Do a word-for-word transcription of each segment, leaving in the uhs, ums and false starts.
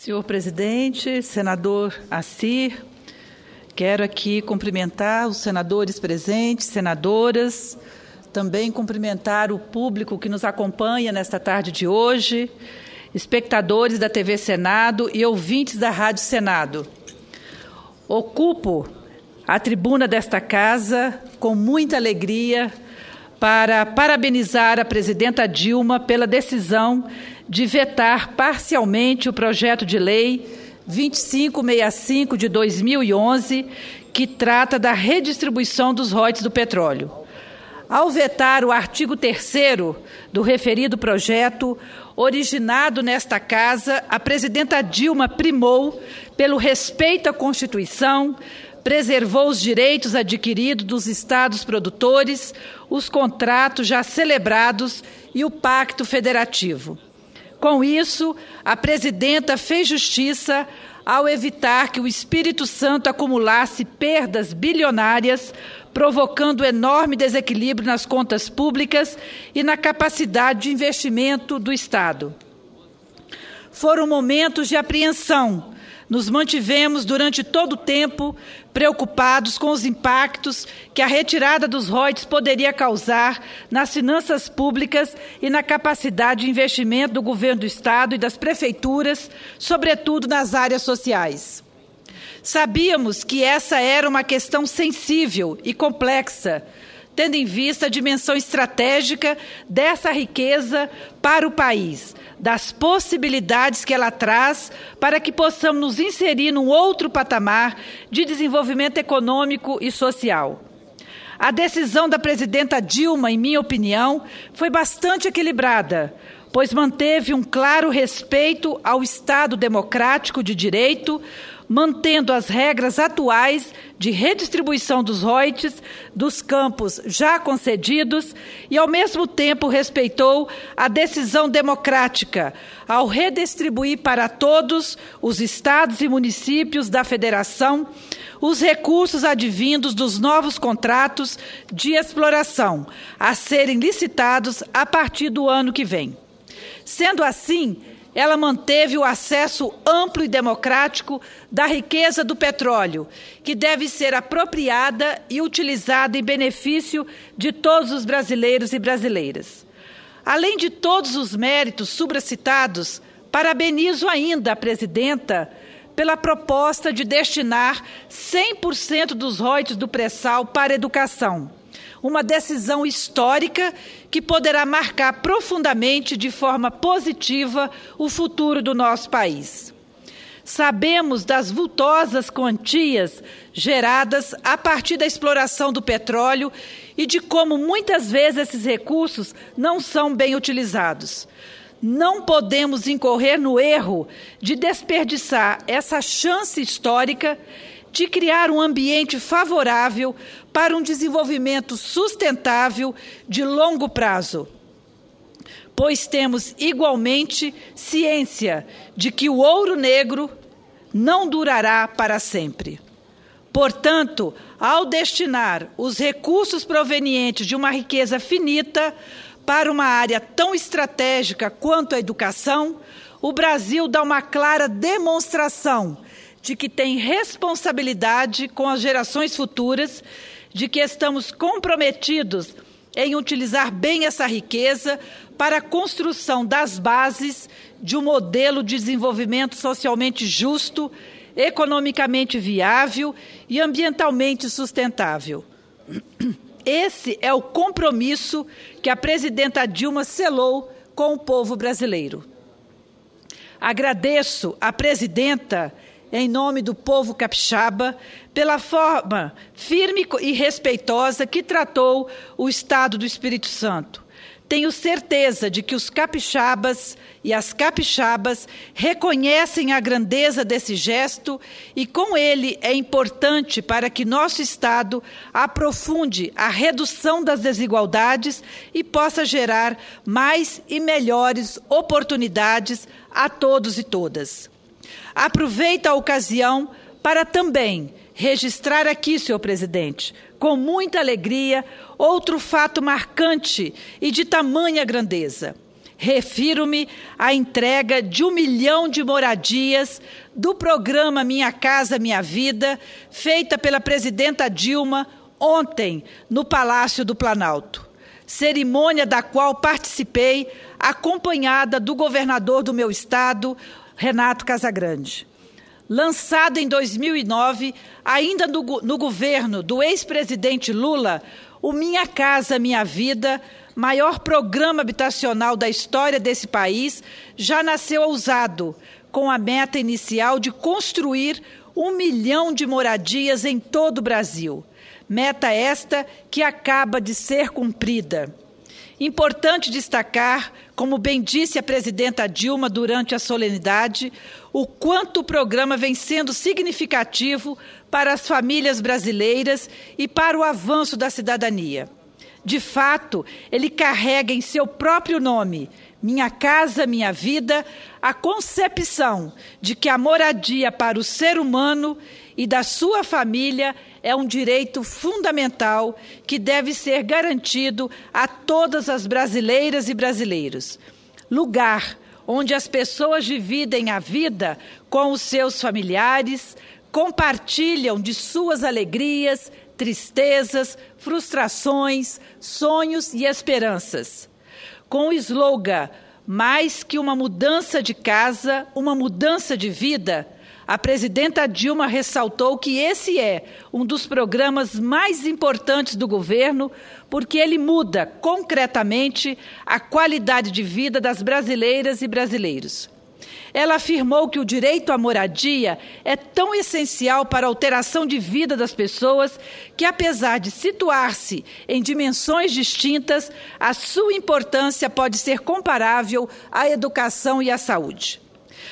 Senhor presidente, senador Assir, quero aqui cumprimentar os senadores presentes, senadoras, também cumprimentar o público que nos acompanha nesta tarde de hoje, espectadores da T V Senado e ouvintes da Rádio Senado. Ocupo a tribuna desta casa com muita alegria para parabenizar a presidenta Dilma pela decisão de vetar parcialmente o projeto de lei vinte e cinco sessenta e cinco de dois mil e onze, que trata da redistribuição dos royalties do petróleo. Ao vetar o artigo terceiro do referido projeto, originado nesta casa, a presidenta Dilma primou pelo respeito à Constituição, preservou os direitos adquiridos dos estados produtores, os contratos já celebrados e o Pacto Federativo. Com isso, a presidenta fez justiça ao evitar que o Espírito Santo acumulasse perdas bilionárias, provocando enorme desequilíbrio nas contas públicas e na capacidade de investimento do Estado. Foram momentos de apreensão. Nos mantivemos durante todo o tempo preocupados com os impactos que a retirada dos royalties poderia causar nas finanças públicas e na capacidade de investimento do governo do Estado e das prefeituras, sobretudo nas áreas sociais. Sabíamos que essa era uma questão sensível e complexa, tendo em vista a dimensão estratégica dessa riqueza para o país, das possibilidades que ela traz para que possamos nos inserir num outro patamar de desenvolvimento econômico e social. A decisão da presidenta Dilma, em minha opinião, foi bastante equilibrada, pois manteve um claro respeito ao Estado democrático de direito, mantendo as regras atuais de redistribuição dos royalties dos campos já concedidos e, ao mesmo tempo, respeitou a decisão democrática ao redistribuir para todos os estados e municípios da Federação os recursos advindos dos novos contratos de exploração a serem licitados a partir do ano que vem. Sendo assim, ela manteve o acesso amplo e democrático da riqueza do petróleo, que deve ser apropriada e utilizada em benefício de todos os brasileiros e brasileiras. Além de todos os méritos supracitados, parabenizo ainda a presidenta pela proposta de destinar cem por cento dos royalties do pré-sal para a educação. Uma decisão histórica que poderá marcar profundamente, de forma positiva, o futuro do nosso país. Sabemos das vultosas quantias geradas a partir da exploração do petróleo e de como muitas vezes esses recursos não são bem utilizados. Não podemos incorrer no erro de desperdiçar essa chance histórica de criar um ambiente favorável para um desenvolvimento sustentável de longo prazo, pois temos igualmente ciência de que o ouro negro não durará para sempre. Portanto, ao destinar os recursos provenientes de uma riqueza finita para uma área tão estratégica quanto a educação, o Brasil dá uma clara demonstração de que tem responsabilidade com as gerações futuras, de que estamos comprometidos em utilizar bem essa riqueza para a construção das bases de um modelo de desenvolvimento socialmente justo, economicamente viável e ambientalmente sustentável. Esse é o compromisso que a presidenta Dilma selou com o povo brasileiro. Agradeço à presidenta, em nome do povo capixaba, pela forma firme e respeitosa que tratou o Estado do Espírito Santo. Tenho certeza de que os capixabas e as capixabas reconhecem a grandeza desse gesto e, com ele, é importante para que nosso Estado aprofunde a redução das desigualdades e possa gerar mais e melhores oportunidades a todos e todas. Aproveito a ocasião para também registrar aqui, senhor presidente, com muita alegria, outro fato marcante e de tamanha grandeza. Refiro-me à entrega de um milhão de moradias do programa Minha Casa Minha Vida, feita pela presidenta Dilma ontem no Palácio do Planalto. Cerimônia da qual participei, acompanhada do governador do meu estado, Renato Casagrande. Lançado em dois mil e nove, ainda no, no governo do ex-presidente Lula, o Minha Casa Minha Vida, maior programa habitacional da história desse país, já nasceu ousado, com a meta inicial de construir um milhão de moradias em todo o Brasil. Meta esta que acaba de ser cumprida. Importante destacar, como bem disse a presidenta Dilma durante a solenidade, o quanto o programa vem sendo significativo para as famílias brasileiras e para o avanço da cidadania. De fato, ele carrega em seu próprio nome, Minha Casa Minha Vida, a concepção de que a moradia para o ser humano e da sua família é um direito fundamental que deve ser garantido a todas as brasileiras e brasileiros. Lugar onde as pessoas dividem a vida com os seus familiares, compartilham de suas alegrias, tristezas, frustrações, sonhos e esperanças. Com o slogan "Mais que uma mudança de casa, uma mudança de vida", a presidenta Dilma ressaltou que esse é um dos programas mais importantes do governo, porque ele muda concretamente a qualidade de vida das brasileiras e brasileiros. Ela afirmou que o direito à moradia é tão essencial para a alteração de vida das pessoas que, apesar de situar-se em dimensões distintas, a sua importância pode ser comparável à educação e à saúde.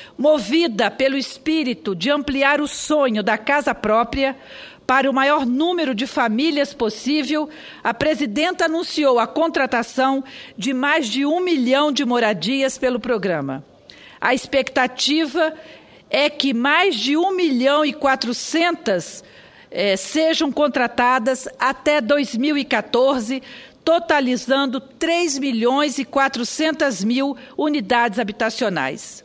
Movida pelo espírito de ampliar o sonho da casa própria para o maior número de famílias possível, a presidenta anunciou a contratação de mais de um milhão de moradias pelo programa. A expectativa é que mais de um milhão e quatrocentas eh, sejam contratadas até dois mil e quatorze, totalizando três milhões e quatrocentas mil unidades habitacionais.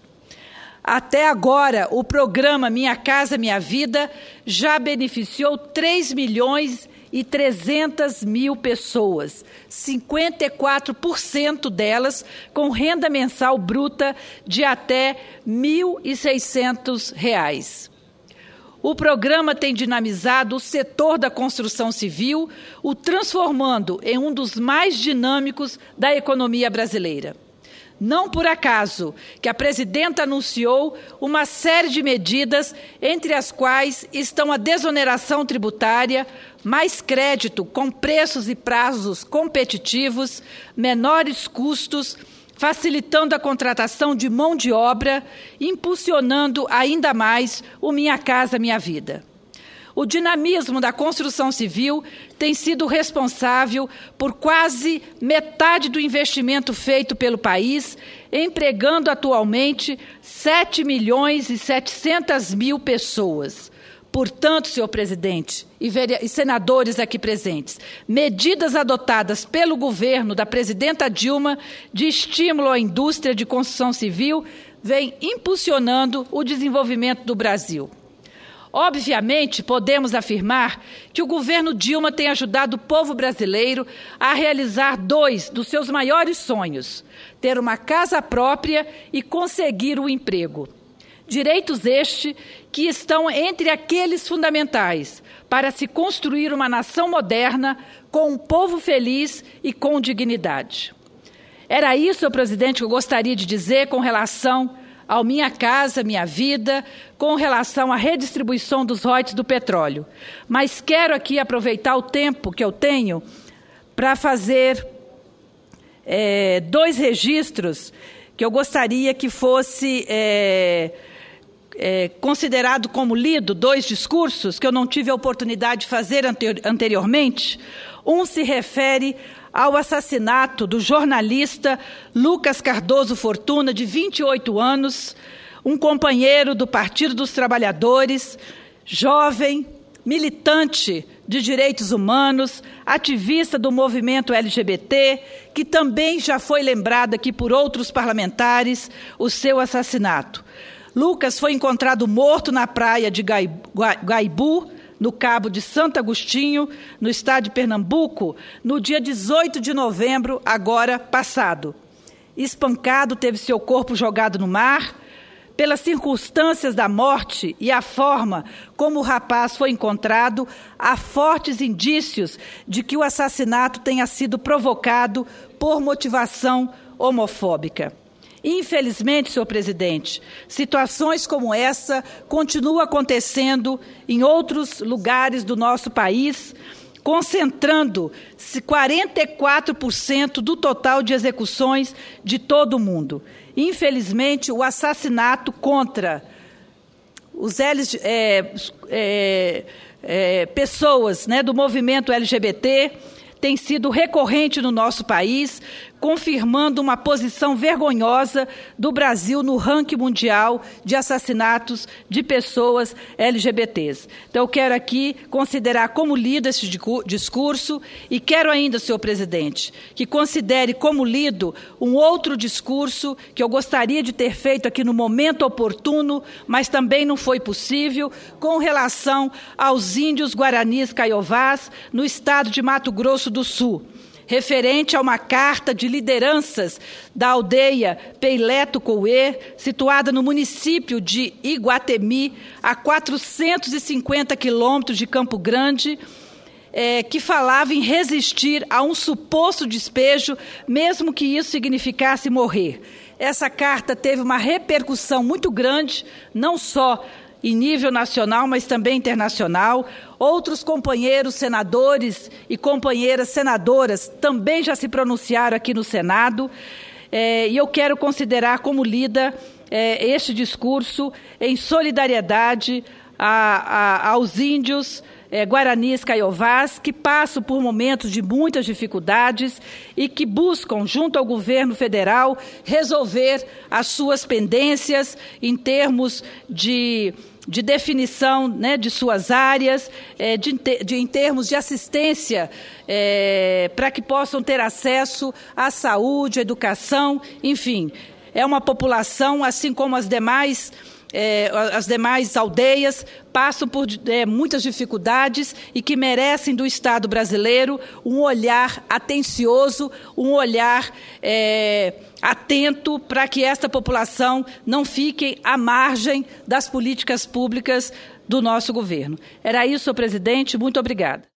Até agora, o programa Minha Casa Minha Vida já beneficiou três milhões e trezentas mil pessoas, cinquenta e quatro por cento delas com renda mensal bruta de até mil e seiscentos reais. O programa tem dinamizado o setor da construção civil, o transformando em um dos mais dinâmicos da economia brasileira. Não por acaso que a presidenta anunciou uma série de medidas, entre as quais estão a desoneração tributária, mais crédito com preços e prazos competitivos, menores custos, facilitando a contratação de mão de obra, impulsionando ainda mais o Minha Casa Minha Vida. O dinamismo da construção civil tem sido responsável por quase metade do investimento feito pelo país, empregando atualmente sete milhões e setecentas mil pessoas. Portanto, senhor presidente e senadores aqui presentes, medidas adotadas pelo governo da presidenta Dilma de estímulo à indústria de construção civil vêm impulsionando o desenvolvimento do Brasil. Obviamente, podemos afirmar que o governo Dilma tem ajudado o povo brasileiro a realizar dois dos seus maiores sonhos: ter uma casa própria e conseguir o emprego. Direitos estes que estão entre aqueles fundamentais para se construir uma nação moderna com um povo feliz e com dignidade. Era isso, senhor presidente, que eu gostaria de dizer com relação ao Minha Casa Minha Vida, com relação à redistribuição dos royalties do petróleo. Mas quero aqui aproveitar o tempo que eu tenho para fazer é, dois registros que eu gostaria que fosse é, é, considerado como lido, dois discursos que eu não tive a oportunidade de fazer anteri- anteriormente. Um se refere ao assassinato do jornalista Lucas Cardoso Fortuna, de vinte e oito anos, um companheiro do Partido dos Trabalhadores, jovem, militante de direitos humanos, ativista do movimento L G B T, que também já foi lembrado aqui por outros parlamentares, o seu assassinato. Lucas foi encontrado morto na praia de Gaibu, no Cabo de Santo Agostinho, no estado de Pernambuco, no dia dezoito de novembro, agora passado. Espancado, teve seu corpo jogado no mar. Pelas circunstâncias da morte e a forma como o rapaz foi encontrado, há fortes indícios de que o assassinato tenha sido provocado por motivação homofóbica. Infelizmente, senhor presidente, situações como essa continuam acontecendo em outros lugares do nosso país, concentrando-se quarenta e quatro por cento do total de execuções de todo o mundo. Infelizmente, o assassinato contra os L, é, é, é, pessoas, né, do movimento L G B T tem sido recorrente no nosso país, confirmando uma posição vergonhosa do Brasil no ranking mundial de assassinatos de pessoas L G B Ts. Então, eu quero aqui considerar como lido esse discurso e quero ainda, senhor presidente, que considere como lido um outro discurso que eu gostaria de ter feito aqui no momento oportuno, mas também não foi possível, com relação aos índios guaranis caiovás no estado de Mato Grosso do Sul, referente a uma carta de lideranças da aldeia Peileto-Couê, situada no município de Iguatemi, a quatrocentos e cinquenta quilômetros de Campo Grande, é, que falava em resistir a um suposto despejo, mesmo que isso significasse morrer. Essa carta teve uma repercussão muito grande, não só em nível nacional, mas também internacional. Outros companheiros senadores e companheiras senadoras também já se pronunciaram aqui no Senado, é, e eu quero considerar como lida é, este discurso em solidariedade a, a, aos índios é, guaranis caiovás, que passam por momentos de muitas dificuldades e que buscam, junto ao governo federal, resolver as suas pendências em termos de de definição, né, de suas áreas, é, de, de, em termos de assistência, é, para que possam ter acesso à saúde, à educação, enfim. É uma população, assim como as demais, é, as demais aldeias, passam por é, muitas dificuldades e que merecem do Estado brasileiro um olhar atencioso, um olhar é, atento para que esta população não fique à margem das políticas públicas do nosso governo. Era isso, senhor presidente. Muito obrigada.